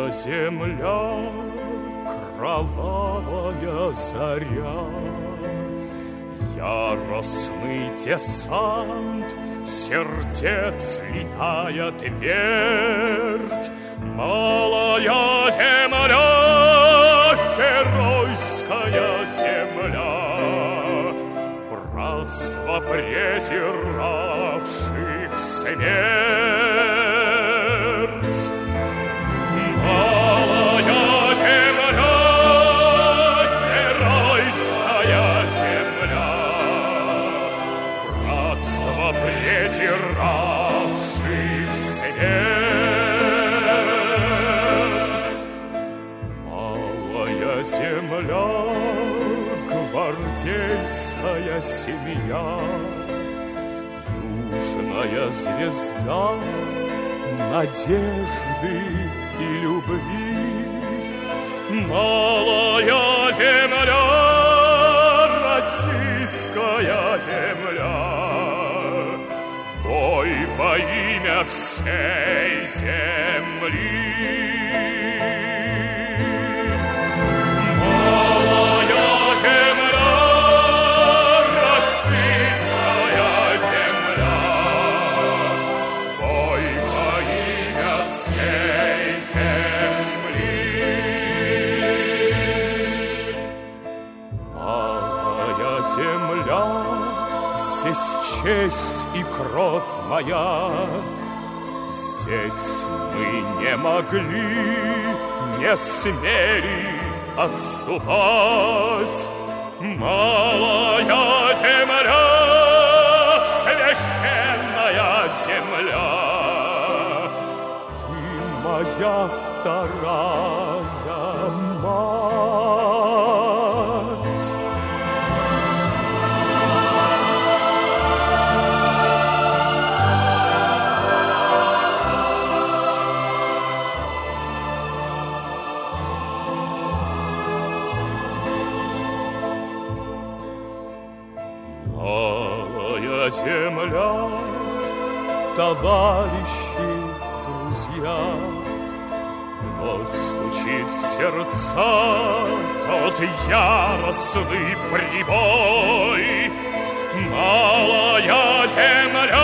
земля, кровавая заря, яростный десант сердец летая твердь, малая земля, геройская земля, братство презиравших смерть. Малая земля, геройская земля, братство презиравших смерть. Малая земля, гвардейская семья, южная звезда надежды и любви. Малая земля, российская земля, бой во имя всей земли. Здесь честь и кровь моя, здесь мы не могли, не смели отступать. Малая земля, священная земля, ты моя вторая мать. Малая земля, товарищи, друзья, вновь стучит в сердца тот яростный прибой. Малая земля,